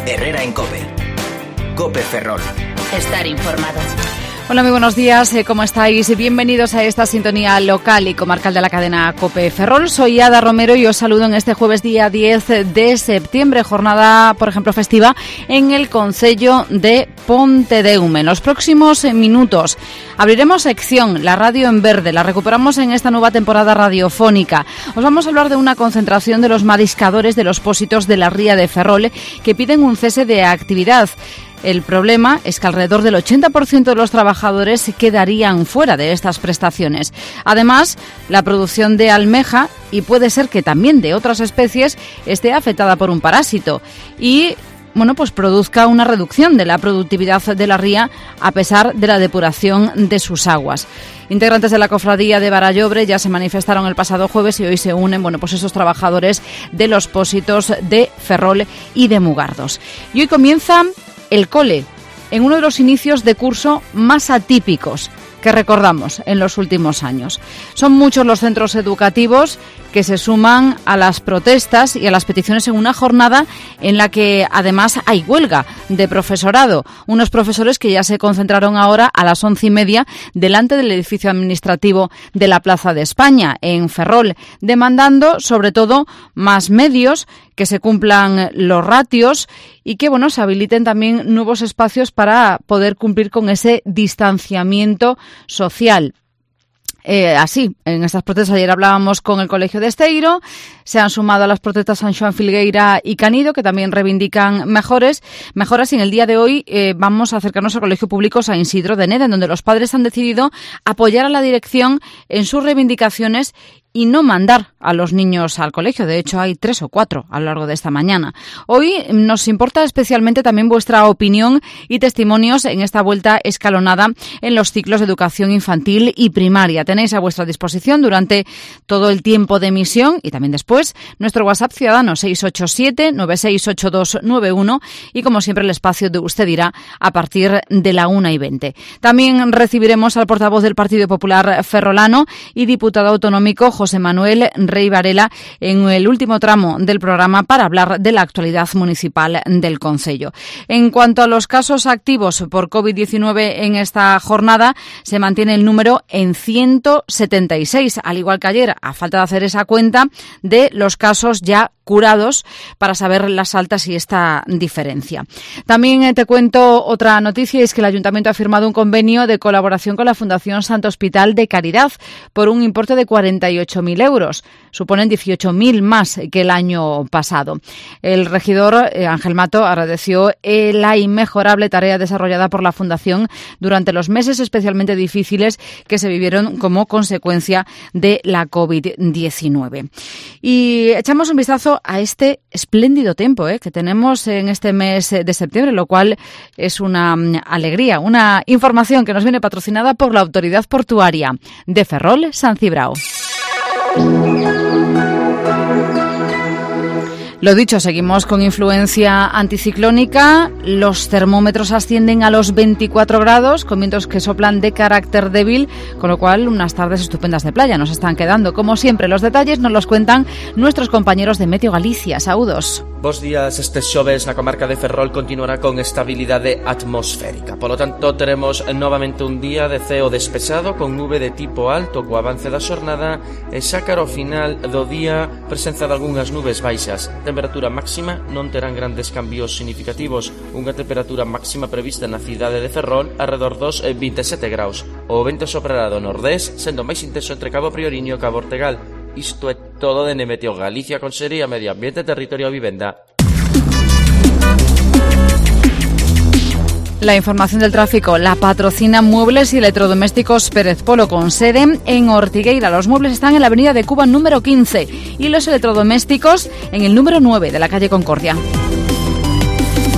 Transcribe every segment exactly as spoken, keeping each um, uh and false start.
Herrera en COPE. COPE Ferrol. Estar informado. Hola, muy buenos días, ¿cómo estáis? Bienvenidos a esta sintonía local y comarcal de la cadena COPE Ferrol. Soy Ada Romero y os saludo en este jueves día diez de septiembre, jornada, por ejemplo, festiva en el concello de Pontedeume. En los próximos minutos abriremos sección, la radio en verde, la recuperamos en esta nueva temporada radiofónica. Os vamos a hablar de una concentración de los mariscadores de los pósitos de la ría de Ferrol que piden un cese de actividad. El problema es que alrededor del ochenta por ciento de los trabajadores se quedarían fuera de estas prestaciones. Además, la producción de almeja, y puede ser que también de otras especies, esté afectada por un parásito y, bueno, pues produzca una reducción de la productividad de la ría a pesar de la depuración de sus aguas. Integrantes de la cofradía de Barallobre ya se manifestaron el pasado jueves y hoy se unen, bueno, pues esos trabajadores de los pósitos de Ferrol y de Mugardos. Y hoy comienza el cole, en uno de los inicios de curso más atípicos que recordamos en los últimos años. Son muchos los centros educativos que se suman a las protestas y a las peticiones en una jornada en la que además hay huelga de profesorado. Unos profesores que ya se concentraron ahora a las once y media delante del edificio administrativo de la Plaza de España, en Ferrol, demandando sobre todo más medios, que se cumplan los ratios y que, bueno, se habiliten también nuevos espacios para poder cumplir con ese distanciamiento social. Eh, así, en estas protestas ayer hablábamos con el Colegio de Esteiro, se han sumado a las protestas San Xoán Filgueira y Canido, que también reivindican mejores, mejoras, y en el día de hoy eh, vamos a acercarnos al Colegio Público San Isidro de Neda, en donde los padres han decidido apoyar a la dirección en sus reivindicaciones y no mandar a los niños al colegio. De hecho, hay tres o cuatro a lo largo de esta mañana. Hoy nos importa especialmente también vuestra opinión y testimonios en esta vuelta escalonada en los ciclos de educación infantil y primaria. Tenéis a vuestra disposición durante todo el tiempo de emisión y también después nuestro WhatsApp ciudadano seis ocho siete, nueve seis ocho dos nueve uno y, como siempre, el espacio de Usted Dirá a partir de la una y veinte. También recibiremos al portavoz del Partido Popular ferrolano y diputado autonómico José Manuel Rey Varela en el último tramo del programa para hablar de la actualidad municipal del concello. En cuanto a los casos activos por COVID diecinueve en esta jornada, se mantiene el número en ciento setenta y seis, al igual que ayer, a falta de hacer esa cuenta de los casos ya curados para saber las altas y esta diferencia. También eh, te cuento otra noticia, y es que el Ayuntamiento ha firmado un convenio de colaboración con la Fundación Santo Hospital de Caridad por un importe de cuarenta y ocho mil euros. Suponen dieciocho mil más que el año pasado. El regidor eh, Ángel Mato agradeció eh, la inmejorable tarea desarrollada por la Fundación durante los meses especialmente difíciles que se vivieron como consecuencia de la COVID diecinueve. Y echamos un vistazo a este espléndido tiempo eh, que tenemos en este mes de septiembre, lo cual es una um, alegría. Una información que nos viene patrocinada por la Autoridad Portuaria de Ferrol, San Cibrao. Lo dicho, seguimos con influencia anticiclónica. Los termómetros ascienden a los veinticuatro grados, con vientos que soplan de carácter débil, con lo cual unas tardes estupendas de playa nos están quedando. Como siempre, los detalles nos los cuentan nuestros compañeros de Meteo Galicia. Saúdos. Bos días, este xoves na comarca de Ferrol continuará con estabilidade atmosférica. Polo tanto, teremos novamente un día de ceo despexado con nube de tipo alto co avance da xornada e xa cara ao final do día presenza de algunhas nubes baixas. Temperatura máxima non terán grandes cambios significativos. Unha temperatura máxima prevista na cidade de Ferrol alrededor dos vinte e sete graus. O vento soprará do nordés, sendo máis intenso entre Cabo Prioriño e Cabo Ortegal. Isto é todo de Meteo Galicia, Consellería Medio Ambiente, Territorio e Vivenda. La información del tráfico la patrocina Muebles y Electrodomésticos Pérez Polo, con sede en Ortigueira. Los muebles están en la avenida de Cuba número quince y los electrodomésticos en el número nueve de la calle Concordia.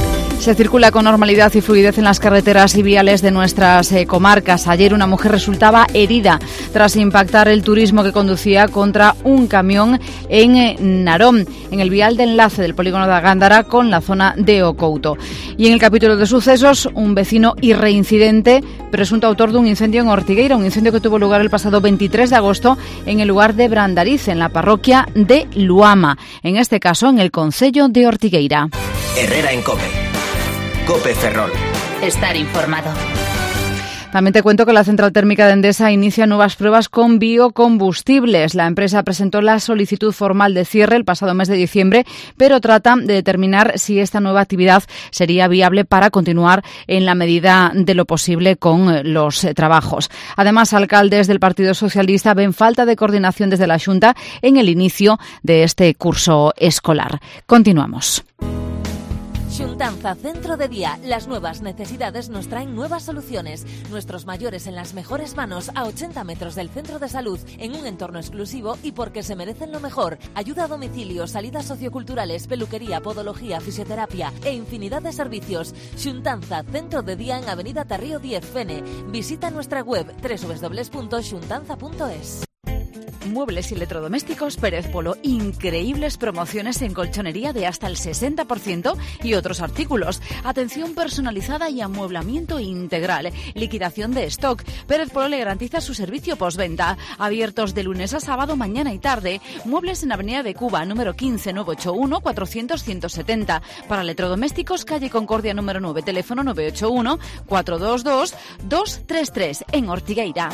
Se circula con normalidad y fluidez en las carreteras y viales de nuestras eh, comarcas. Ayer una mujer resultaba herida tras impactar el turismo que conducía contra un camión en eh, Narón, en el vial de enlace del polígono de Gándara con la zona de Ocouto. Y en el capítulo de sucesos, un vecino y reincidente, presunto autor de un incendio en Ortigueira, un incendio que tuvo lugar el pasado veintitrés de agosto en el lugar de Brandariz, en la parroquia de Luama, en este caso en el concello de Ortigueira. Herrera en COPE. COPE Ferrol. Estar informado. También te cuento que la central térmica de Endesa inicia nuevas pruebas con biocombustibles. La empresa presentó la solicitud formal de cierre el pasado mes de diciembre, pero trata de determinar si esta nueva actividad sería viable para continuar en la medida de lo posible con los trabajos. Además, alcaldes del Partido Socialista ven falta de coordinación desde la Xunta en el inicio de este curso escolar. Continuamos. Xuntanza Centro de Día. Las nuevas necesidades nos traen nuevas soluciones. Nuestros mayores en las mejores manos, a ochenta metros del centro de salud, en un entorno exclusivo y porque se merecen lo mejor. Ayuda a domicilio, salidas socioculturales, peluquería, podología, fisioterapia e infinidad de servicios. Xuntanza Centro de Día en Avenida Tarrío diez, Fene. Visita nuestra web doble u doble u doble u punto xuntanza punto es. Muebles y electrodomésticos Pérez Polo. Increíbles promociones en colchonería de hasta el sesenta por ciento y otros artículos. Atención personalizada y amueblamiento integral. Liquidación de stock. Pérez Polo le garantiza su servicio postventa. Abiertos de lunes a sábado, mañana y tarde. Muebles en Avenida de Cuba, número quince, novecientos ochenta y uno, cuatrocientos, ciento setenta. Para electrodomésticos, calle Concordia número nueve, teléfono nueve ocho uno, cuatro dos dos, dos tres tres, en Ortigueira.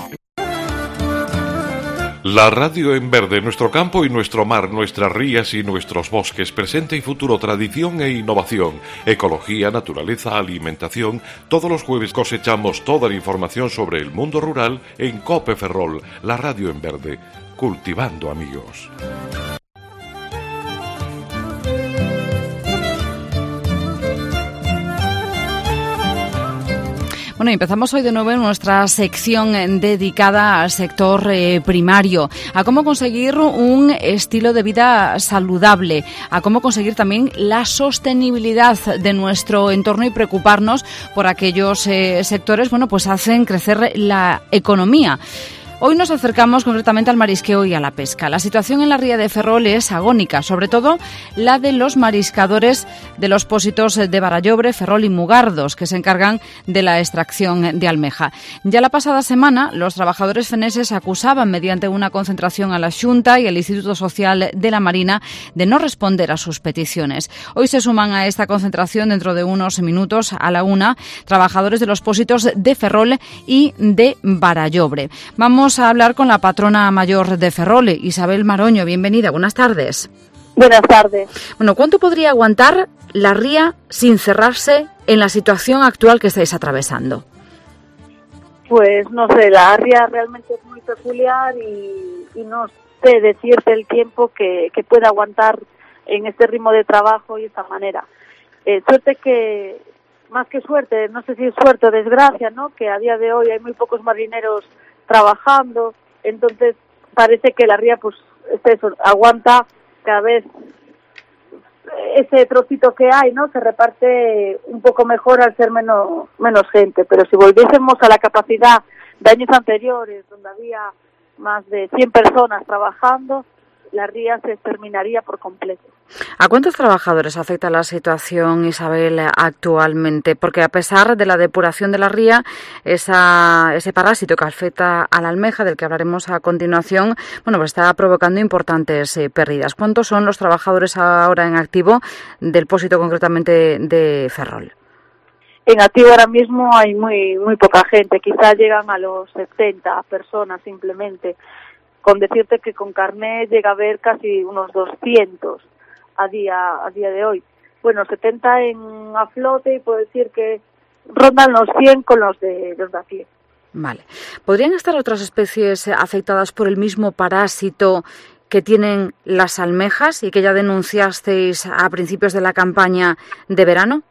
La radio en verde, nuestro campo y nuestro mar, nuestras rías y nuestros bosques, presente y futuro, tradición e innovación, ecología, naturaleza, alimentación. Todos los jueves cosechamos toda la información sobre el mundo rural en COPE Ferrol, la radio en verde, cultivando amigos. Bueno, empezamos hoy de nuevo en nuestra sección dedicada al sector eh, primario, a cómo conseguir un estilo de vida saludable, a cómo conseguir también la sostenibilidad de nuestro entorno y preocuparnos por aquellos eh, sectores, bueno, pues hacen crecer la economía. Hoy nos acercamos concretamente al marisqueo y a la pesca. La situación en la ría de Ferrol es agónica, sobre todo la de los mariscadores de los pósitos de Barallobre, Ferrol y Mugardos, que se encargan de la extracción de almeja. Ya la pasada semana, los trabajadores feneses acusaban mediante una concentración a la Xunta y al Instituto Social de la Marina de no responder a sus peticiones. Hoy se suman a esta concentración dentro de unos minutos a la una trabajadores de los pósitos de Ferrol y de Barallobre. Vamos a hablar con la patrona mayor de Ferrol, Isabel Maroño. Bienvenida, buenas tardes. Buenas tardes. Bueno, ¿cuánto podría aguantar la ría sin cerrarse en la situación actual que estáis atravesando? Pues no sé, la ría realmente es muy peculiar y, y no sé decirte el tiempo que, que puede aguantar en este ritmo de trabajo y esta manera. Eh, suerte que, más que suerte, no sé si es suerte o desgracia, ¿no? Que a día de hoy hay muy pocos marineros trabajando, entonces parece que la ría pues es eso, aguanta cada vez ese trocito que hay, ¿no? Se reparte un poco mejor al ser menos menos gente, pero si volviésemos a la capacidad de años anteriores, donde había más de cien personas trabajando, la ría se terminaría por completo. ¿A cuántos trabajadores afecta la situación, Isabel, actualmente? Porque a pesar de la depuración de la ría, esa, ese parásito que afecta a la almeja, del que hablaremos a continuación, bueno, pues está provocando importantes eh, pérdidas. ¿Cuántos son los trabajadores ahora en activo del pósito concretamente de Ferrol? En activo ahora mismo hay muy muy poca gente, quizás llegan a los setenta personas simplemente. Con decirte que con carnet llega a haber casi unos doscientos a día a día de hoy. Bueno, setenta en a flote y puedo decir que rondan los cien con los de los de aquí. Vale. ¿Podrían estar otras especies afectadas por el mismo parásito que tienen las almejas y que ya denunciasteis a principios de la campaña de verano?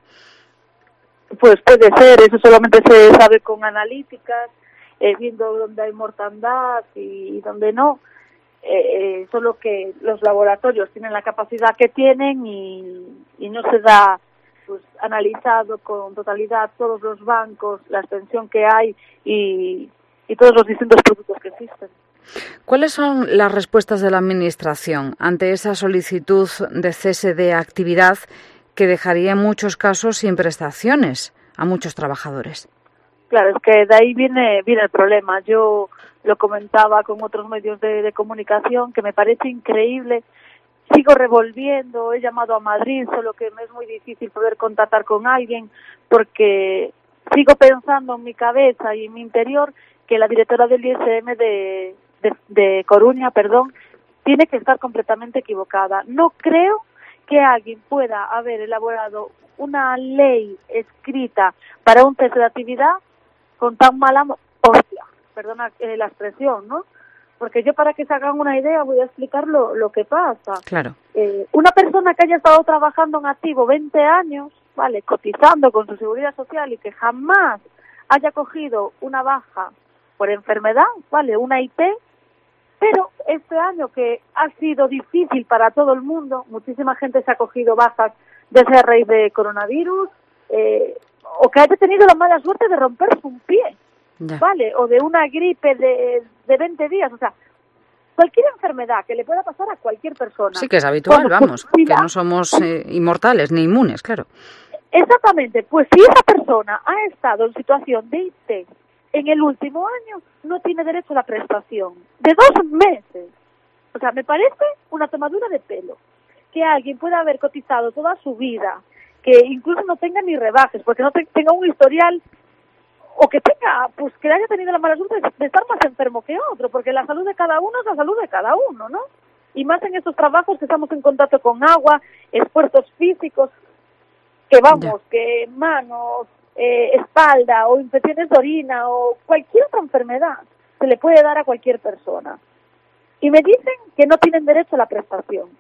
Pues puede ser, eso solamente se sabe con analíticas, eh, viendo dónde hay mortandad y dónde no. Eh, eh, solo que los laboratorios tienen la capacidad que tienen y, y no se da pues analizado con totalidad todos los bancos, la extensión que hay y, y todos los distintos productos que existen. ¿Cuáles son las respuestas de la Administración ante esa solicitud de cese de actividad que dejaría en muchos casos sin prestaciones a muchos trabajadores? Claro, es que de ahí viene, viene el problema. Yo lo comentaba con otros medios de, de comunicación, que me parece increíble. Sigo revolviendo, he llamado a Madrid, solo que me es muy difícil poder contactar con alguien porque sigo pensando en mi cabeza y en mi interior que la directora del I S M de, de, de Coruña, perdón, tiene que estar completamente equivocada. No creo que alguien pueda haber elaborado una ley escrita para un cese de actividad con tan mala hostia, perdona eh, la expresión, ¿no? Porque yo, para que se hagan una idea, voy a explicar lo, lo que pasa. Claro. Eh, una persona que haya estado trabajando en activo veinte años, ¿vale?, cotizando con su seguridad social y que jamás haya cogido una baja por enfermedad, ¿vale?, una I P, pero este año que ha sido difícil para todo el mundo, muchísima gente se ha cogido bajas desde a raíz de coronavirus, eh, o que haya tenido la mala suerte de romperse un pie, ya. ¿Vale?, o de una gripe de, de veinte días, o sea, cualquier enfermedad que le pueda pasar a cualquier persona. Sí, que es habitual, Cuando, vamos, pues, mira, que no somos eh, inmortales ni inmunes, claro. Exactamente, pues si esa persona ha estado en situación de I T en el último año, no tiene derecho a la prestación de dos meses. O sea, me parece una tomadura de pelo que alguien pueda haber cotizado toda su vida, que incluso no tenga ni rebajes, porque no te, tenga un historial, o que tenga, pues que haya tenido la mala suerte de estar más enfermo que otro, porque la salud de cada uno es la salud de cada uno, ¿no? Y más en estos trabajos que estamos en contacto con agua, esfuerzos físicos, que vamos, ya. que manos, eh, espalda, o infecciones de orina, o cualquier otra enfermedad se le puede dar a cualquier persona. Y me dicen que no tienen derecho a la prestación.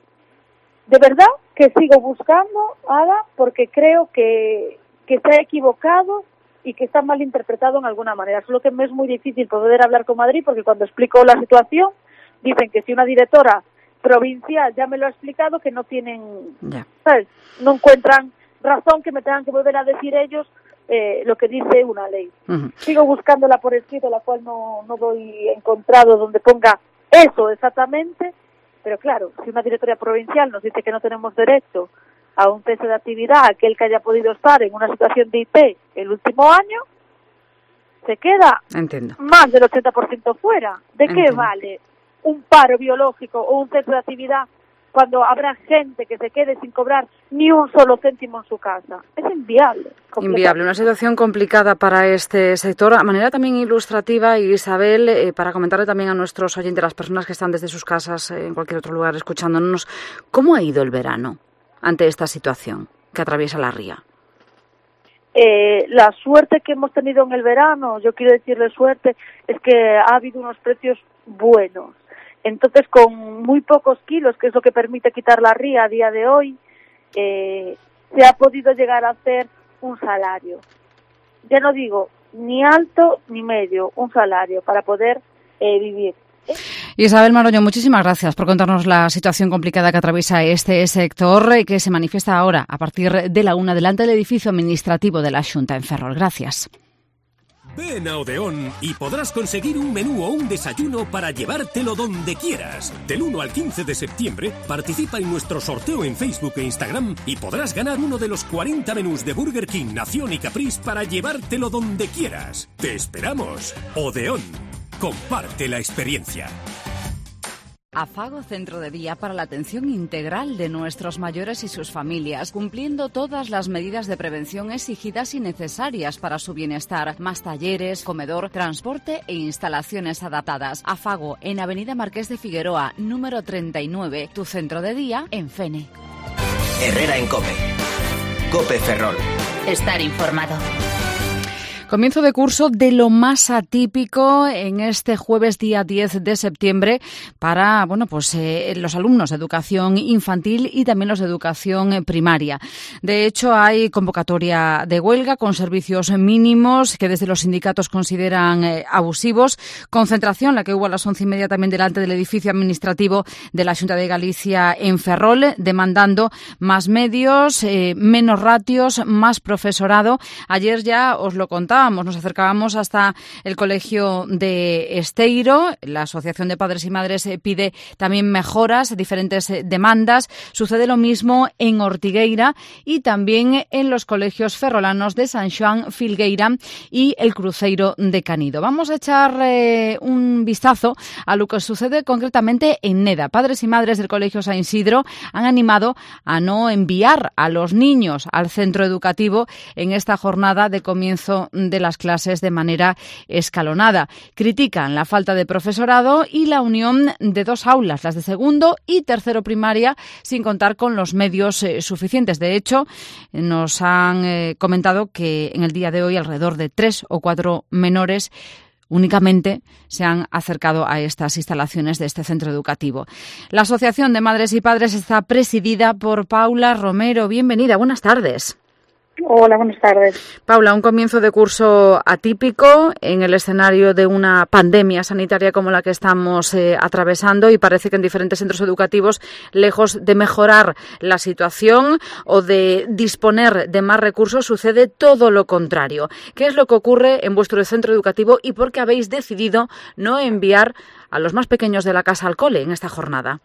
De verdad que sigo buscando, Ada, porque creo que, que se ha equivocado y que está mal interpretado en alguna manera. Solo que me es muy difícil poder hablar con Madrid, porque cuando explico la situación, dicen que si una directora provincial ya me lo ha explicado, que no tienen, yeah. ¿sabes? No encuentran razón que me tengan que volver a decir ellos eh, lo que dice una ley. Uh-huh. Sigo buscándola por escrito, la cual no, no doy encontrado donde ponga eso exactamente, pero claro, si una directora provincial nos dice que no tenemos derecho a un cese de actividad, aquel que haya podido estar en una situación de I P el último año, se queda Entiendo. más del ochenta por ciento fuera. ¿De Entiendo. qué vale un paro biológico o un cese de actividad cuando habrá gente que se quede sin cobrar ni un solo céntimo en su casa? Es inviable. Inviable, una situación complicada para este sector. A manera también ilustrativa, Isabel, eh, para comentarle también a nuestros oyentes, las personas que están desde sus casas, eh, en cualquier otro lugar escuchándonos, ¿cómo ha ido el verano ante esta situación que atraviesa la ría? Eh, la suerte que hemos tenido en el verano, yo quiero decirle suerte, es que ha habido unos precios buenos. Entonces, con muy pocos kilos, que es lo que permite quitar la ría a día de hoy, eh, se ha podido llegar a hacer un salario. Ya no digo ni alto ni medio, un salario para poder eh, vivir. Isabel Maroño, muchísimas gracias por contarnos la situación complicada que atraviesa este sector y que se manifiesta ahora a partir de la una delante del edificio administrativo de la Xunta en Ferrol. Gracias. Ven a Odeón y podrás conseguir un menú o un desayuno para llevártelo donde quieras. Del uno al quince de septiembre, participa en nuestro sorteo en Facebook e Instagram y podrás ganar uno de los cuarenta menús de Burger King, Nación y Caprice para llevártelo donde quieras. ¡Te esperamos! Odeón. Comparte la experiencia. Afago Centro de Día para la atención integral de nuestros mayores y sus familias, cumpliendo todas las medidas de prevención exigidas y necesarias para su bienestar. Más talleres, comedor, transporte e instalaciones adaptadas. Afago en Avenida Marqués de Figueroa, número treinta y nueve, tu centro de día en Fene. Herrera en COPE. COPE Ferrol. Estar informado. Comienzo de curso de lo más atípico en este jueves día diez de septiembre para, bueno, pues eh, los alumnos de educación infantil y también los de educación primaria. De hecho, hay convocatoria de huelga con servicios mínimos que desde los sindicatos consideran eh, abusivos. Concentración, la que hubo a las once y media también delante del edificio administrativo de la Xunta de Galicia en Ferrol, demandando más medios, eh, menos ratios, más profesorado. Ayer ya os lo contábamos, nos acercábamos hasta el colegio de Esteiro. La Asociación de Padres y Madres eh, pide también mejoras, diferentes eh, demandas. Sucede lo mismo en Ortigueira y también en los colegios ferrolanos de San Xoán, Filgueira y el Cruceiro de Canido. Vamos a echar eh, un vistazo a lo que sucede concretamente en Neda. Padres y madres del Colegio San Isidro han animado a no enviar a los niños al centro educativo en esta jornada de comienzo de las clases de manera escalonada. Critican la falta de profesorado y la unión de dos aulas, las de segundo y tercero primaria, sin contar con los medios eh, suficientes. De hecho, nos han eh, comentado que en el día de hoy alrededor de tres o cuatro menores únicamente se han acercado a estas instalaciones de este centro educativo. La Asociación de Madres y Padres está presidida por Paula Romero. Bienvenida, buenas tardes. Hola, buenas tardes. Paula, un comienzo de curso atípico en el escenario de una pandemia sanitaria como la que estamos eh, atravesando, y parece que en diferentes centros educativos, lejos de mejorar la situación o de disponer de más recursos, sucede todo lo contrario. ¿Qué es lo que ocurre en vuestro centro educativo y por qué habéis decidido no enviar a los más pequeños de la casa al cole en esta jornada?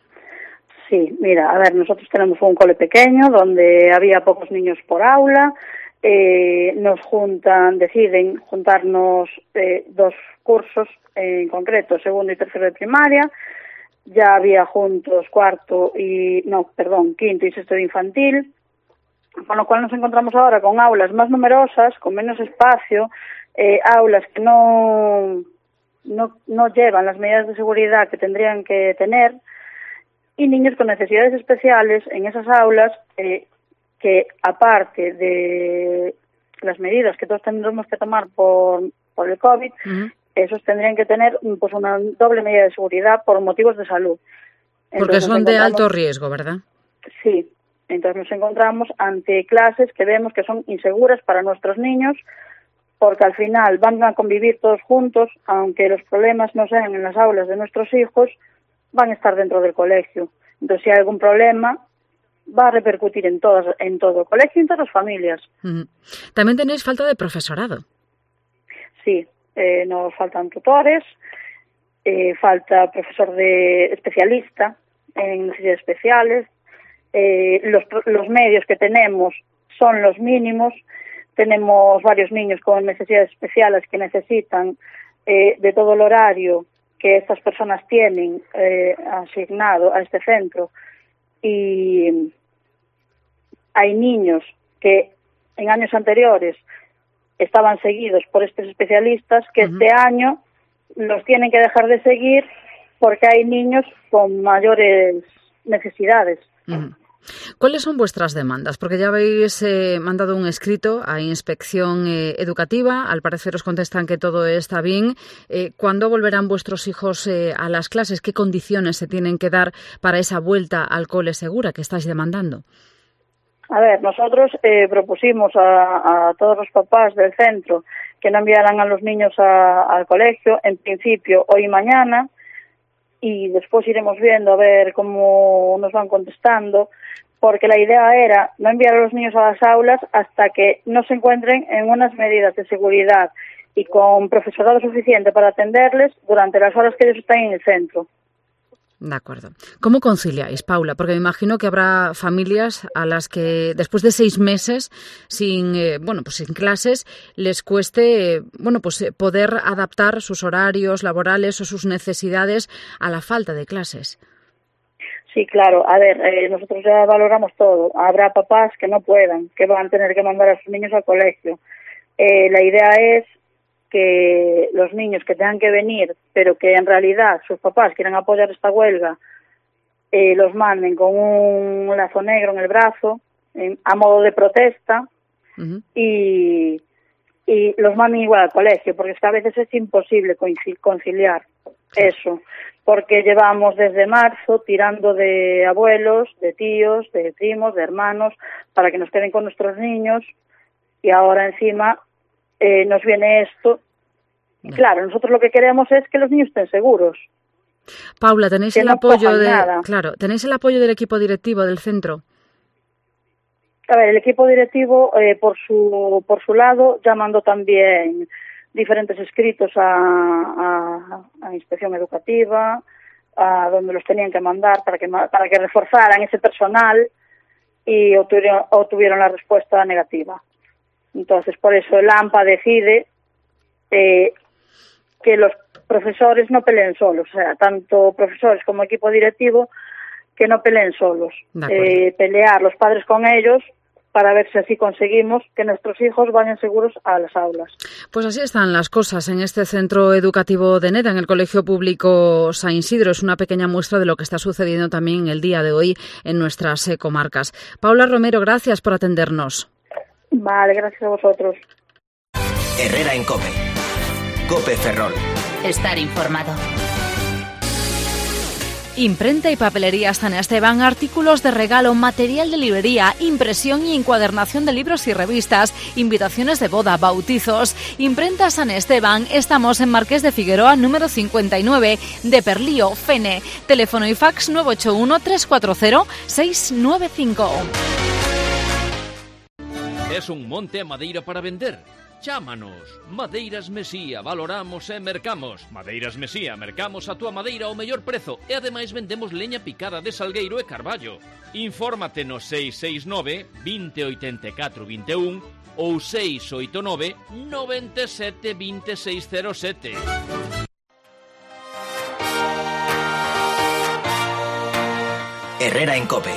Sí, mira, a ver, nosotros tenemos un cole pequeño donde había pocos niños por aula. Eh, nos juntan, deciden juntarnos eh, dos cursos en concreto, segundo y tercero de primaria. Ya había juntos cuarto y, no, perdón, quinto y sexto de infantil, con lo cual nos encontramos ahora con aulas más numerosas, con menos espacio, eh, aulas que no, no, no llevan las medidas de seguridad que tendrían que tener, y niños con necesidades especiales en esas aulas eh, que, aparte de las medidas que todos tendremos que tomar por, por el COVID, uh-huh. esos tendrían que tener pues una doble medida de seguridad por motivos de salud. Entonces, porque son de alto riesgo, ¿verdad? Sí. Entonces nos encontramos ante clases que vemos que son inseguras para nuestros niños, porque al final van a convivir todos juntos, aunque los problemas no sean en las aulas de nuestros hijos, van a estar dentro del colegio. Entonces, si hay algún problema, va a repercutir en todas, en todo el colegio y en todas las familias. Uh-huh. También tenéis falta de profesorado. Sí, eh, nos faltan tutores, eh, falta profesor de especialista en necesidades especiales, eh, los, los medios que tenemos son los mínimos. Tenemos varios niños con necesidades especiales que necesitan eh, de todo el horario que estas personas tienen eh, asignado a este centro, y hay niños que en años anteriores estaban seguidos por estos especialistas que uh-huh. este año los tienen que dejar de seguir porque hay niños con mayores necesidades. Uh-huh. ¿Cuáles son vuestras demandas? Porque ya habéis eh, mandado un escrito a Inspección eh, Educativa. Al parecer os contestan que todo está bien. Eh, ¿Cuándo volverán vuestros hijos eh, a las clases? ¿Qué condiciones se tienen que dar para esa vuelta al cole segura que estáis demandando? A ver, nosotros eh, propusimos a, a todos los papás del centro que no enviaran a los niños a, al colegio, en principio hoy y mañana, y después iremos viendo a ver cómo nos van contestando, porque la idea era no enviar a los niños a las aulas hasta que no se encuentren en unas medidas de seguridad y con profesorado suficiente para atenderles durante las horas que ellos están en el centro. De acuerdo. ¿Cómo conciliáis, Paula? Porque me imagino que habrá familias a las que después de seis meses sin, eh, bueno, pues sin clases les cueste, eh, bueno, pues eh, poder adaptar sus horarios laborales o sus necesidades a la falta de clases. Sí, claro. A ver, eh, nosotros ya valoramos todo. Habrá papás que no puedan, que van a tener que mandar a sus niños al colegio. Eh, la idea es que los niños que tengan que venir, pero que en realidad sus papás quieran apoyar esta huelga, eh, los manden con un lazo negro en el brazo, en, a modo de protesta, uh-huh. y, y los manden igual al colegio, porque es que a veces es imposible conciliar eso, porque llevamos desde marzo tirando de abuelos, de tíos, de primos, de hermanos, para que nos queden con nuestros niños, y ahora encima eh, nos viene esto. Y claro, nosotros lo que queremos es que los niños estén seguros. Paula, tenéis el no apoyo de, nada. claro, tenéis el apoyo del equipo directivo del centro. A ver, el equipo directivo, eh, por su por su lado, ya mandó también diferentes escritos a, a, a Inspección Educativa, a donde los tenían que mandar para que para que reforzaran ese personal, y obtuvieron, obtuvieron la respuesta negativa. Entonces, por eso el AMPA decide eh, que los profesores no peleen solos, o sea, tanto profesores como equipo directivo, que no peleen solos, eh, pelear los padres con ellos, para ver si así conseguimos que nuestros hijos vayan seguros a las aulas. Pues así están las cosas en este centro educativo de Neda, en el Colegio Público San Isidro. Es una pequeña muestra de lo que está sucediendo también el día de hoy en nuestras eh, comarcas. Paula Romero, gracias por atendernos. Vale, gracias a vosotros. Herrera en COPE. COPE Ferrol. Estar informado. Imprenta y papelería San Esteban, artículos de regalo, material de librería, impresión y encuadernación de libros y revistas, invitaciones de boda, bautizos. Imprenta San Esteban, estamos en Marqués de Figueroa, número cincuenta y nueve, de Perlío, Fene. Teléfono y fax nueve ocho uno, tres cuatro cero, seis nueve cinco. Es un monte a madeira para vender? Chámanos. Madeiras Mesía, valoramos e mercamos. Madeiras Mesía, mercamos a túa madeira ao mellor prezo e ademais vendemos leña picada de salgueiro e carballo. Infórmate no seis seis nove, veinte oitenta e catro vinte e un ou seis oito nove, noventa e sete, vinte e seis cero sete. Herrera en COPE.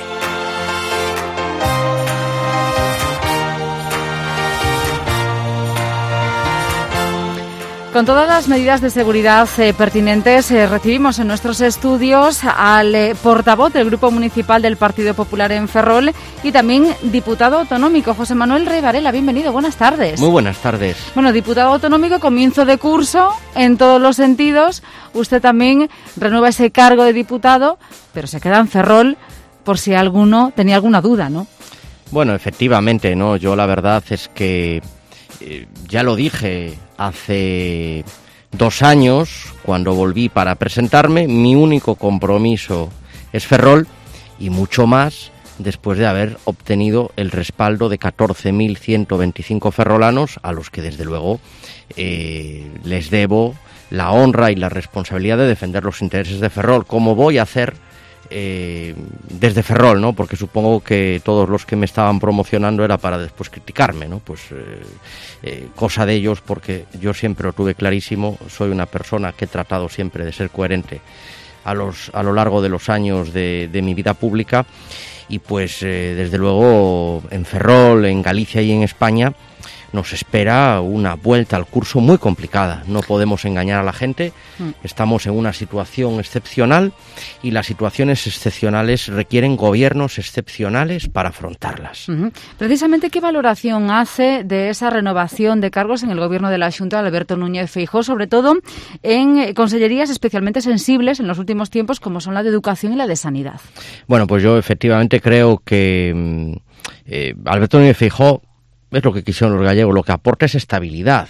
Con todas las medidas de seguridad eh, pertinentes, eh, recibimos en nuestros estudios al eh, portavoz del Grupo Municipal del Partido Popular en Ferrol y también diputado autonómico, José Manuel Rey Varela. Bienvenido, buenas tardes. Muy buenas tardes. Bueno, diputado autonómico, comienzo de curso en todos los sentidos. Usted también renueva ese cargo de diputado, pero se queda en Ferrol por si alguno tenía alguna duda, ¿no? Bueno, efectivamente, ¿no? Yo la verdad es que eh, ya lo dije hace dos años, cuando volví para presentarme, mi único compromiso es Ferrol y mucho más después de haber obtenido el respaldo de catorce mil ciento veinticinco ferrolanos, a los que desde luego eh, les debo la honra y la responsabilidad de defender los intereses de Ferrol, como voy a hacer Eh, desde Ferrol, ¿no? Porque supongo que todos los que me estaban promocionando era para después criticarme, ¿no? Pues eh, eh, cosa de ellos, porque yo siempre lo tuve clarísimo, soy una persona que he tratado siempre de ser coherente a los a lo largo de los años de, de mi vida pública, y pues eh, desde luego en Ferrol, en Galicia y en España nos espera una vuelta al curso muy complicada. No podemos engañar a la gente. Estamos en una situación excepcional y las situaciones excepcionales requieren gobiernos excepcionales para afrontarlas. Uh-huh. Precisamente, ¿qué valoración hace de esa renovación de cargos en el gobierno de la Xunta de Alberto Núñez Feijóo, sobre todo en consellerías especialmente sensibles en los últimos tiempos, como son la de Educación y la de Sanidad? Bueno, pues yo efectivamente creo que eh, Alberto Núñez Feijóo es lo que quisieron los gallegos, lo que aporta es estabilidad.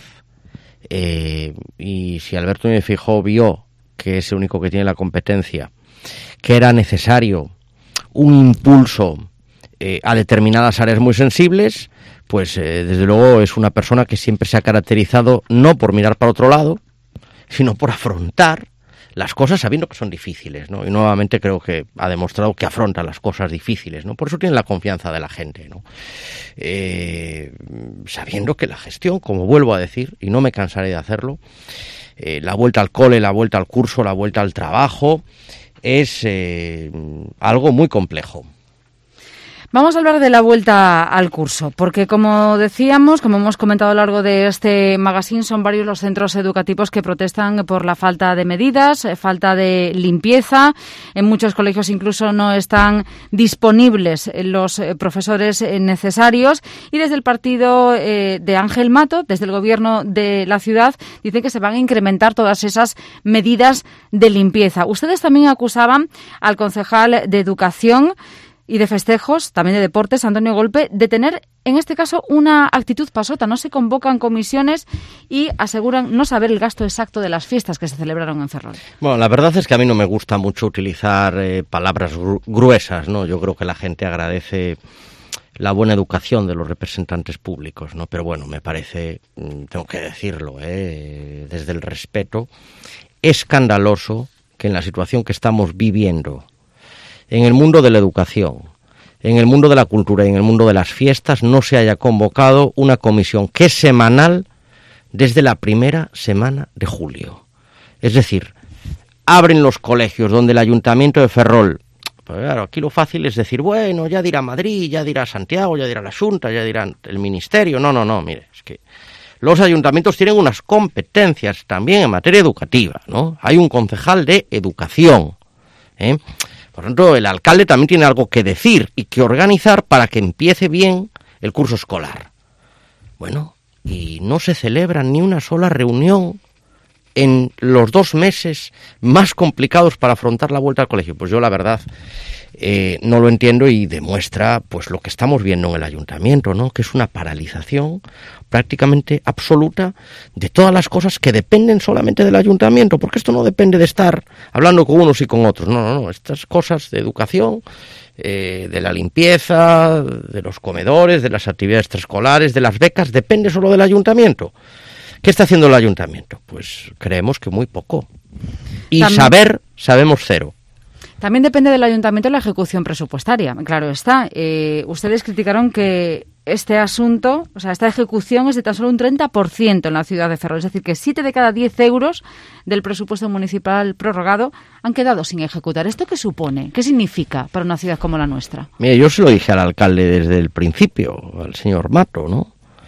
Eh, y si Alberto Núñez Feijóo vio, que es el único que tiene la competencia, que era necesario un impulso eh, a determinadas áreas muy sensibles, pues eh, desde luego es una persona que siempre se ha caracterizado no por mirar para otro lado, sino por afrontar las cosas sabiendo que son difíciles, ¿no? Y nuevamente creo que ha demostrado que afronta las cosas difíciles, ¿no? Por eso tiene la confianza de la gente, ¿no? Eh, sabiendo que la gestión, como vuelvo a decir, y no me cansaré de hacerlo, eh, la vuelta al cole, la vuelta al curso, la vuelta al trabajo, es eh, algo muy complejo. Vamos a hablar de la vuelta al curso, porque como decíamos, como hemos comentado a lo largo de este magazine, son varios los centros educativos que protestan por la falta de medidas, falta de limpieza. En muchos colegios incluso no están disponibles los profesores necesarios. Y desde el partido eh, de Ángel Mato, desde el gobierno de la ciudad, dicen que se van a incrementar todas esas medidas de limpieza. Ustedes también acusaban al concejal de Educación y de Festejos, también de Deportes, Antonio Golpe, de tener, en este caso, una actitud pasota. No se convocan comisiones y aseguran no saber el gasto exacto de las fiestas que se celebraron en Ferrol. Bueno, la verdad es que a mí no me gusta mucho utilizar eh, palabras gru- gruesas, ¿no? Yo creo que la gente agradece la buena educación de los representantes públicos, ¿no? Pero bueno, me parece, tengo que decirlo, ¿eh? desde el respeto, escandaloso que en la situación que estamos viviendo, en el mundo de la educación, en el mundo de la cultura y en el mundo de las fiestas, no se haya convocado una comisión que es semanal desde la primera semana de julio. Es decir, abren los colegios donde el Ayuntamiento de Ferrol, pues claro, aquí lo fácil es decir, bueno, ya dirá Madrid, ya dirá Santiago, ya dirá la Xunta, ya dirá el Ministerio. No, no, no, mire, es que los ayuntamientos tienen unas competencias también en materia educativa, ¿no? Hay un concejal de educación, ¿eh? Por lo tanto, el alcalde también tiene algo que decir y que organizar para que empiece bien el curso escolar. Bueno, y no se celebra ni una sola reunión en los dos meses más complicados para afrontar la vuelta al colegio. Pues yo, la verdad, eh, no lo entiendo y demuestra pues lo que estamos viendo en el ayuntamiento, ¿no? Que es una paralización prácticamente absoluta de todas las cosas que dependen solamente del ayuntamiento, porque esto no depende de estar hablando con unos y con otros. No, no, no. Estas cosas de educación, eh, de la limpieza, de los comedores, de las actividades extraescolares, de las becas, depende solo del ayuntamiento. ¿Qué está haciendo el ayuntamiento? Pues creemos que muy poco. Y También... saber, sabemos cero. También depende del ayuntamiento la ejecución presupuestaria. Claro está. Eh, ustedes criticaron que este asunto, o sea, esta ejecución es de tan solo un treinta por ciento en la ciudad de Ferrol. Es decir, que siete de cada diez euros del presupuesto municipal prorrogado han quedado sin ejecutar. ¿Esto qué supone? ¿Qué significa para una ciudad como la nuestra? Mire, yo se lo dije al alcalde desde el principio, al señor Mato, ¿no?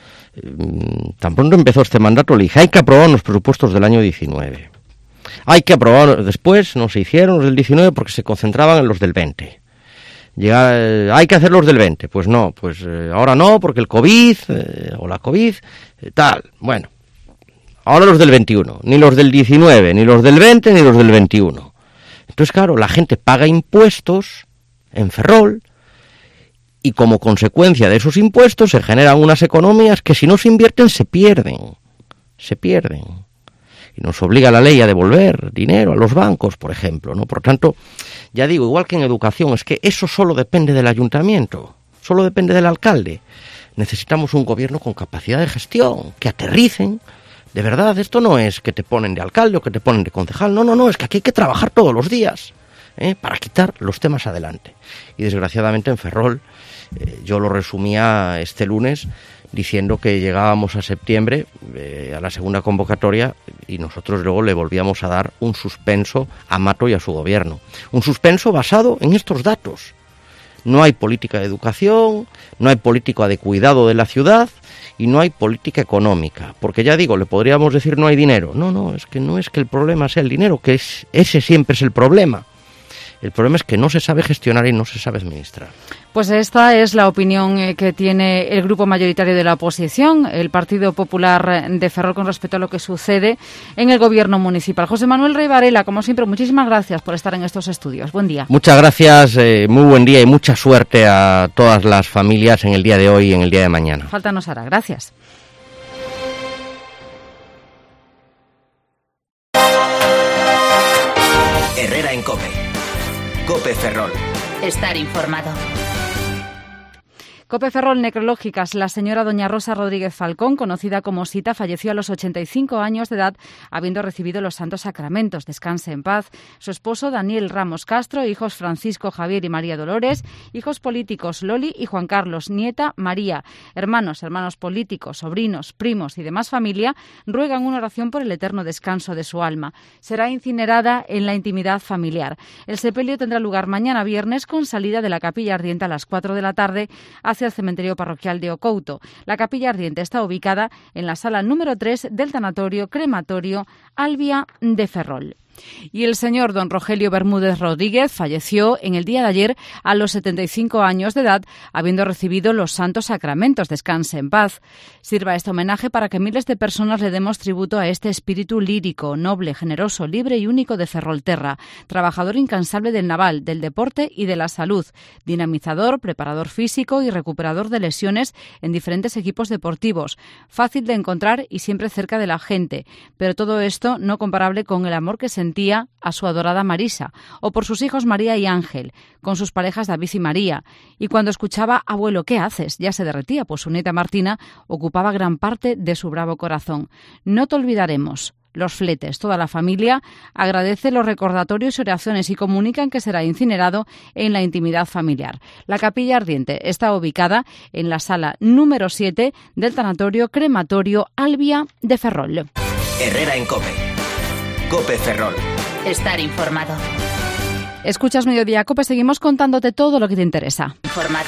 Tan pronto empezó este mandato le dije, hay que aprobar los presupuestos del año diecinueve. Hay que aprobar, después no se hicieron los del diecinueve porque se concentraban en los del veinte. Llega, eh, hay que hacer los del veinte, pues no, pues eh, ahora no, porque el COVID, eh, o la COVID, eh, tal, bueno. Ahora los del veintiuno, ni los del diecinueve, ni los del veinte, ni los del veintiuno. Entonces, claro, la gente paga impuestos en Ferrol, y como consecuencia de esos impuestos se generan unas economías que si no se invierten se pierden, se pierden. Y nos obliga la ley a devolver dinero a los bancos, por ejemplo, ¿no? Por tanto, ya digo, igual que en educación, es que eso solo depende del ayuntamiento, solo depende del alcalde. Necesitamos un gobierno con capacidad de gestión, que aterricen. De verdad, esto no es que te ponen de alcalde o que te ponen de concejal, no, no, no, es que aquí hay que trabajar todos los días, ¿eh? Para quitar los temas adelante. Y desgraciadamente en Ferrol, eh, yo lo resumía este lunes diciendo que llegábamos a septiembre, eh, a la segunda convocatoria, y nosotros luego le volvíamos a dar un suspenso a Mato y a su gobierno. Un suspenso basado en estos datos. No hay política de educación, no hay política de cuidado de la ciudad y no hay política económica. Porque ya digo, le podríamos decir no hay dinero. No, no, es que no es que el problema sea el dinero, que es, ese siempre es el problema. El problema es que no se sabe gestionar y no se sabe administrar. Pues esta es la opinión que tiene el grupo mayoritario de la oposición, el Partido Popular de Ferrol, con respecto a lo que sucede en el gobierno municipal. José Manuel Rey Varela, como siempre, muchísimas gracias por estar en estos estudios. Buen día. Muchas gracias, eh, muy buen día y mucha suerte a todas las familias en el día de hoy y en el día de mañana. Falta nos hará. Gracias. Herrera en COPE. COPE Ferrol. Estar informado. Cope Ferrol, necrológicas. La señora doña Rosa Rodríguez Falcón, conocida como Sita, falleció a los ochenta y cinco años de edad, habiendo recibido los santos sacramentos. Descanse en paz. Su esposo, Daniel Ramos Castro, hijos Francisco, Javier y María Dolores, hijos políticos, Loli y Juan Carlos, nieta María, hermanos, hermanos políticos, sobrinos, primos y demás familia, ruegan una oración por el eterno descanso de su alma. Será incinerada en la intimidad familiar. El sepelio tendrá lugar mañana viernes con salida de la capilla ardiente a las cuatro de la tarde hacia el cementerio parroquial de Ocouto. La capilla ardiente está ubicada en la sala número tres del tanatorio crematorio Albia de Ferrol. Y el señor don Rogelio Bermúdez Rodríguez falleció en el día de ayer a los setenta y cinco años de edad, habiendo recibido los santos sacramentos. Descanse en paz. Sirva este homenaje para que miles de personas le demos tributo a este espíritu lírico, noble, generoso, libre y único de Ferrolterra, trabajador incansable del naval, del deporte y de la salud, dinamizador, preparador físico y recuperador de lesiones en diferentes equipos deportivos, fácil de encontrar y siempre cerca de la gente, pero todo esto no comparable con el amor que se sentía a su adorada Marisa, o por sus hijos María y Ángel, con sus parejas David y María, y cuando escuchaba «Abuelo, ¿qué haces?», ya se derretía, pues su nieta Martina ocupaba gran parte de su bravo corazón. No te olvidaremos. Los Fletes, toda la familia, agradece los recordatorios y oraciones y comunican que será incinerado en la intimidad familiar. La capilla ardiente está ubicada en la sala número siete del tanatorio crematorio Albia de Ferrol. Herrera en Cope. Cope Ferrol. Estar informado. Escuchas Mediodía Cope, seguimos contándote todo lo que te interesa. Informado.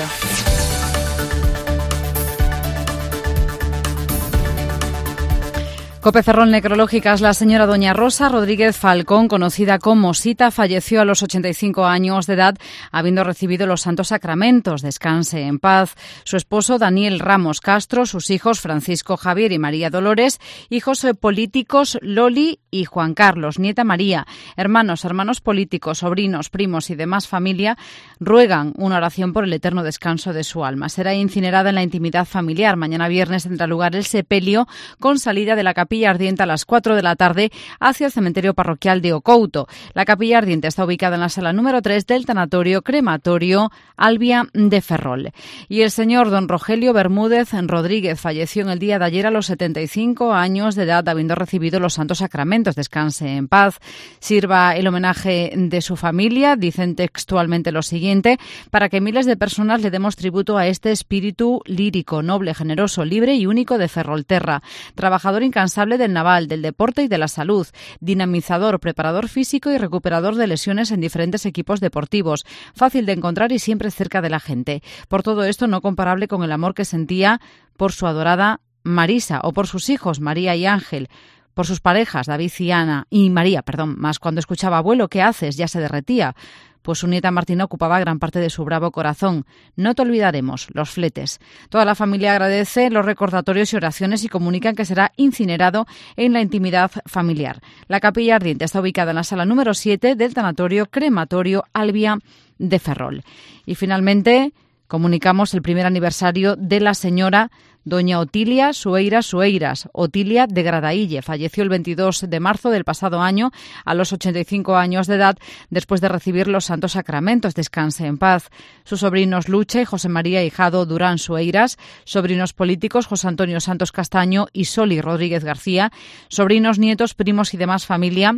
Cope Ferrol, necrológicas. La señora doña Rosa Rodríguez Falcón, conocida como Sita, falleció a los ochenta y cinco años de edad, habiendo recibido los santos sacramentos. Descanse en paz. Su esposo, Daniel Ramos Castro, sus hijos, Francisco, Javier y María Dolores, hijos políticos, Loli y Juan Carlos, nieta María, hermanos, hermanos políticos, sobrinos, primos y demás familia, ruegan una oración por el eterno descanso de su alma. Será incinerada en la intimidad familiar. Mañana viernes tendrá lugar el sepelio con salida de la capilla ardiente a las cuatro de la tarde hacia el cementerio parroquial de Ocouto. La capilla ardiente está ubicada en la sala número tres del tanatorio crematorio Albia de Ferrol. Y el señor don Rogelio Bermúdez Rodríguez falleció en el día de ayer a los setenta y cinco años de edad, habiendo recibido los santos sacramentos. Descanse en paz. Sirva el homenaje de su familia, dicen textualmente lo siguiente, para que miles de personas le demos tributo a este espíritu lírico, noble, generoso, libre y único de Ferrolterra, trabajador incansable del naval, del deporte y de la salud, dinamizador, preparador físico y recuperador de lesiones en diferentes equipos deportivos, fácil de encontrar y siempre cerca de la gente. Por todo esto, no comparable con el amor que sentía por su adorada Marisa o por sus hijos María y Ángel, por sus parejas David y Ana y María, perdón, más cuando escuchaba «Abuelo, ¿qué haces?», ya se derretía, pues su nieta Martina ocupaba gran parte de su bravo corazón. No te olvidaremos, Los Fletes. Toda la familia agradece los recordatorios y oraciones y comunican que será incinerado en la intimidad familiar. La capilla ardiente está ubicada en la sala número siete del tanatorio crematorio Albia de Ferrol. Y finalmente comunicamos el primer aniversario de la señora doña Otilia Sueiras Sueiras, Otilia de Gradaille. Falleció el veintidós de marzo del pasado año a los ochenta y cinco años de edad después de recibir los santos sacramentos. Descanse en paz. Sus sobrinos Lucha y José María Hijado Durán Sueiras, sobrinos políticos José Antonio Santos Castaño y Soli Rodríguez García, sobrinos, nietos, primos y demás familia,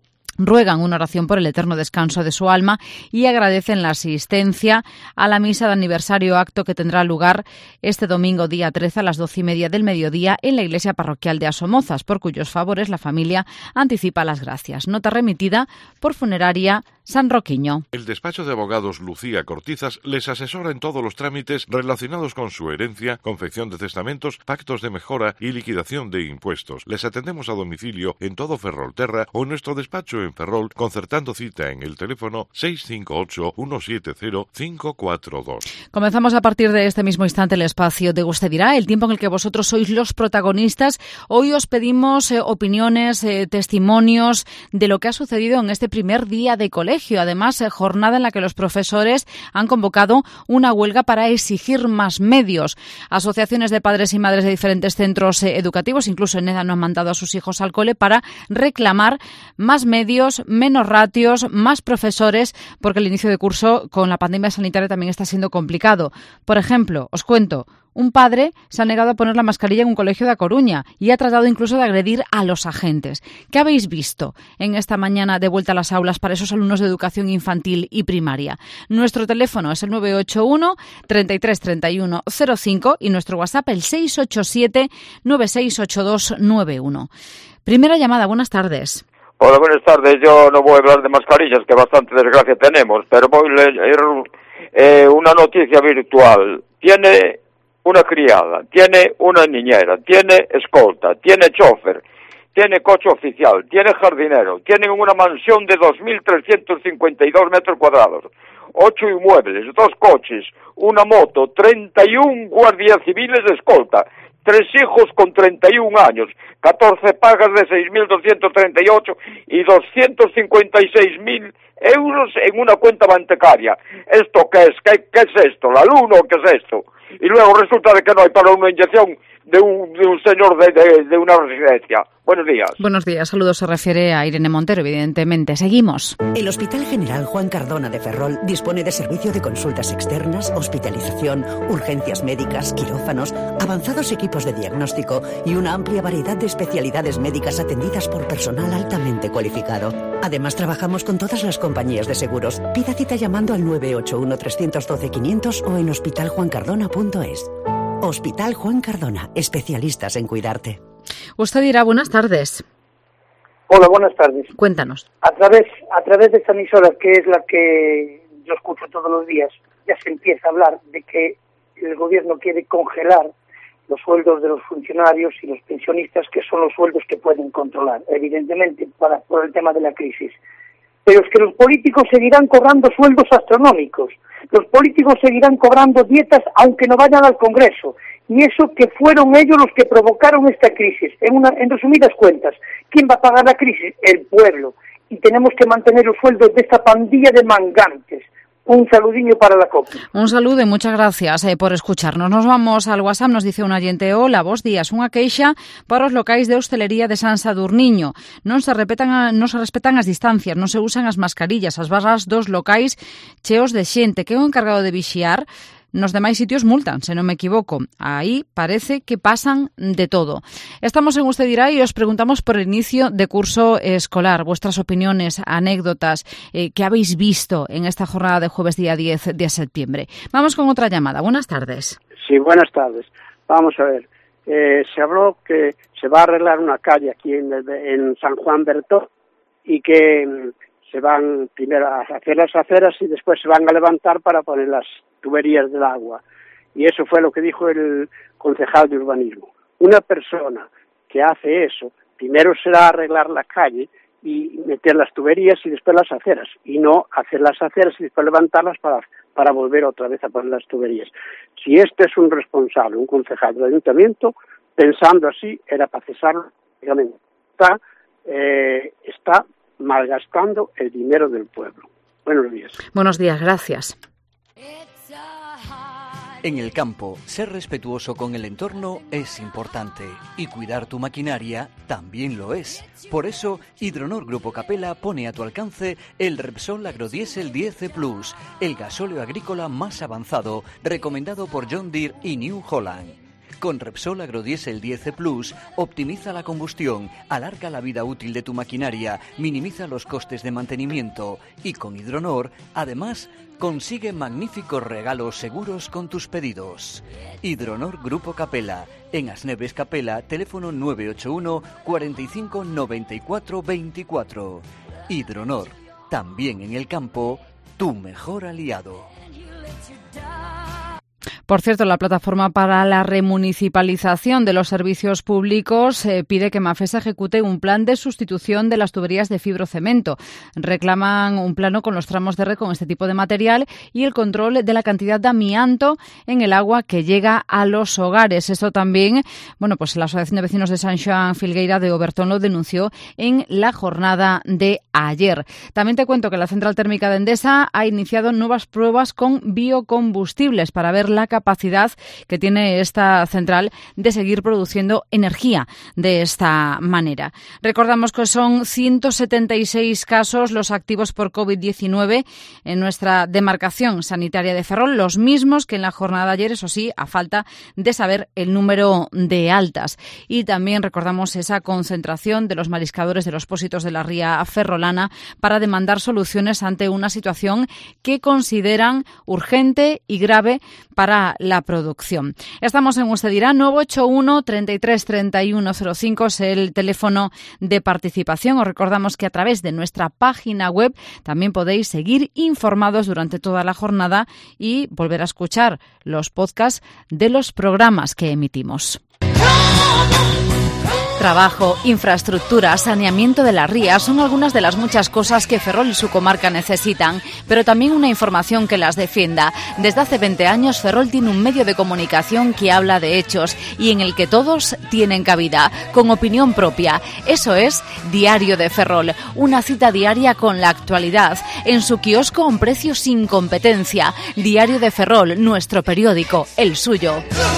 ruegan una oración por el eterno descanso de su alma y agradecen la asistencia a la misa de aniversario, acto que tendrá lugar este domingo día trece a las doce y media del mediodía en la iglesia parroquial de Asomozas, por cuyos favores la familia anticipa las gracias. Nota remitida por Funeraria San Roquiño. El despacho de abogados Lucía Cortizas les asesora en todos los trámites relacionados con su herencia, confección de testamentos, pactos de mejora y liquidación de impuestos. Les atendemos a domicilio en todo Ferrolterra o en nuestro despacho en Ferrol, concertando cita en el teléfono seis cinco ocho, uno siete cero, cinco cuatro dos. Comenzamos a partir de este mismo instante el espacio de Usted dirá, el tiempo en el que vosotros sois los protagonistas. Hoy os pedimos eh, opiniones, eh, testimonios de lo que ha sucedido en este primer día de colegio. colegio. Además, eh, jornada en la que los profesores han convocado una huelga para exigir más medios. Asociaciones de padres y madres de diferentes centros eh, educativos, incluso en EDA, no han mandado a sus hijos al cole para reclamar más medios, menos ratios, más profesores, porque el inicio de curso con la pandemia sanitaria también está siendo complicado. Por ejemplo, os cuento, un padre se ha negado a poner la mascarilla en un colegio de A Coruña y ha tratado incluso de agredir a los agentes. ¿Qué habéis visto en esta mañana de vuelta a las aulas para esos alumnos de educación infantil y primaria? Nuestro teléfono es el nueve ocho uno, treinta y tres, treinta y uno, cero cinco y nuestro WhatsApp el seis ocho siete, nueve seis ocho dos nueve uno. Primera llamada, buenas tardes. Hola, buenas tardes. Yo no voy a hablar de mascarillas, que bastante desgracia tenemos, pero voy a leer eh, una noticia virtual. Tiene una criada, tiene una niñera, tiene escolta, tiene chofer, tiene coche oficial, tiene jardinero, tiene una mansión de dos mil trescientos cincuenta y dos metros cuadrados, ocho inmuebles, dos coches, una moto, treinta y un guardias civiles de escolta, tres hijos con treinta y un años, catorce pagas de seis mil doscientos treinta y ocho y doscientos cincuenta y seis mil euros en una cuenta bancaria. ¿Esto qué es? ¿Qué, qué es esto? ¿La luna o qué es esto? Y luego resulta de que no hay para una inyección de un, de un señor de, de, de una residencia. Buenos días. Buenos días. Saludos. Se refiere a Irene Montero, evidentemente. Seguimos. El Hospital General Juan Cardona de Ferrol dispone de servicio de consultas externas, hospitalización, urgencias médicas, quirófanos, avanzados equipos de diagnóstico y una amplia variedad de especialidades médicas atendidas por personal altamente cualificado. Además, trabajamos con todas las compañías de seguros. Pida cita llamando al nueve ocho uno, tres uno dos, quinientos o en hospital juan cardona punto es. Hospital Juan Cardona, especialistas en cuidarte. Usted dirá, buenas tardes. Hola, buenas tardes. Cuéntanos. A través, a través de esta emisora, que es la que yo escucho todos los días, ya se empieza a hablar de que el gobierno quiere congelar los sueldos de los funcionarios y los pensionistas, que son los sueldos que pueden controlar, evidentemente, para, por el tema de la crisis. Pero es que los políticos seguirán cobrando sueldos astronómicos. Los políticos seguirán cobrando dietas aunque no vayan al Congreso. Y eso que fueron ellos los que provocaron esta crisis. En, una, en resumidas cuentas, ¿quién va a pagar la crisis? El pueblo. Y tenemos que mantener los sueldos de esta pandilla de mangantes. Un saludinho para la COPE. Un saludo y muchas gracias eh, por escucharnos. Nos vamos al WhatsApp, nos dice un oyente: hola, vos días, unha queixa para os locais de hostelería de San Sadurniño. Non se respetan, a, non se respetan as distancias, non se usan as mascarillas, as barras dos locais cheos de xente. Que é o encargado de vixiar? Nos demais sitios multan, se non me equivoco. Aí parece que pasan de todo. Estamos en Usted Dirá y os preguntamos por el inicio de curso escolar. Vuestras opiniones, anécdotas, eh, ¿qué habéis visto en esta jornada de jueves día diez de septiembre? Vamos con otra llamada. Buenas tardes. Sí, buenas tardes. Vamos a ver. Eh, se habló que se va a arreglar una calle aquí en, en San Juan Bertó y que se van primero a hacer las aceras y después se van a levantar para poner las tuberías del agua. Y eso fue lo que dijo el concejal de urbanismo. Una persona que hace eso, primero será arreglar la calle y meter las tuberías y después las aceras, y no hacer las aceras y después levantarlas para, para volver otra vez a poner las tuberías. Si este es un responsable, un concejal del ayuntamiento, pensando así, era para cesarlo. Está, eh, está malgastando el dinero del pueblo. Buenos días. Buenos días, gracias. En el campo, ser respetuoso con el entorno es importante y cuidar tu maquinaria también lo es. Por eso, Hidronor Grupo Capella pone a tu alcance el Repsol Agrodiesel diez E Plus, el gasóleo agrícola más avanzado, recomendado por John Deere y New Holland. Con Repsol Agrodiesel diez E Plus, optimiza la combustión, alarga la vida útil de tu maquinaria, minimiza los costes de mantenimiento y con Hidronor, además, consigue magníficos regalos seguros con tus pedidos. Hidronor Grupo Capella, en Asneves Capella, teléfono nueve ocho uno, cuarenta y cinco, noventa y cuatro, veinticuatro. Hidronor, también en el campo, tu mejor aliado. Por cierto, la plataforma para la remunicipalización de los servicios públicos eh, pide que Mafesa ejecute un plan de sustitución de las tuberías de fibrocemento. Reclaman un plano con los tramos de red con este tipo de material y el control de la cantidad de amianto en el agua que llega a los hogares. Esto también, bueno, pues la Asociación de Vecinos de San Xoán Filgueira de Obertón lo denunció en la jornada de ayer. También te cuento que la central térmica de Endesa ha iniciado nuevas pruebas con biocombustibles para ver la capacidad que tiene esta central de seguir produciendo energía de esta manera. Recordamos que son ciento setenta y seis casos los activos por COVID diecinueve en nuestra demarcación sanitaria de Ferrol, los mismos que en la jornada de ayer, eso sí, a falta de saber el número de altas. Y también recordamos esa concentración de los mariscadores de los pósitos de la ría ferrolana para demandar soluciones ante una situación que consideran urgente y grave para la producción. Estamos en Usted dirá, nueve ocho uno, treinta y tres, treinta y uno cero cinco es el teléfono de participación. Os recordamos que a través de nuestra página web también podéis seguir informados durante toda la jornada y volver a escuchar los podcasts de los programas que emitimos. Trabajo, infraestructura, saneamiento de la ría son algunas de las muchas cosas que Ferrol y su comarca necesitan, pero también una información que las defienda. Desde hace veinte años Ferrol tiene un medio de comunicación que habla de hechos y en el que todos tienen cabida, con opinión propia. Eso es Diario de Ferrol, una cita diaria con la actualidad, en su kiosco a un precio sin competencia. Diario de Ferrol, nuestro periódico, el suyo.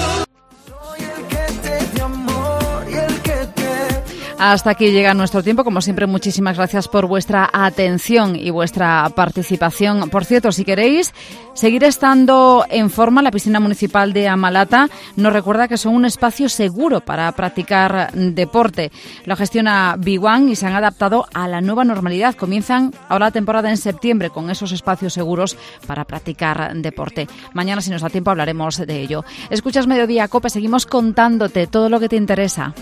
Hasta aquí llega nuestro tiempo. Como siempre, muchísimas gracias por vuestra atención y vuestra participación. Por cierto, si queréis seguir estando en forma, la piscina municipal de Amalata nos recuerda que son un espacio seguro para practicar deporte. Lo gestiona B uno y se han adaptado a la nueva normalidad. Comienzan ahora la temporada en septiembre con esos espacios seguros para practicar deporte. Mañana, si nos da tiempo, hablaremos de ello. Escuchas Mediodía Cope, seguimos contándote todo lo que te interesa.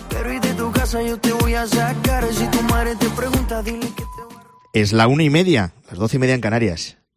Es la una y media, las doce y media en Canarias.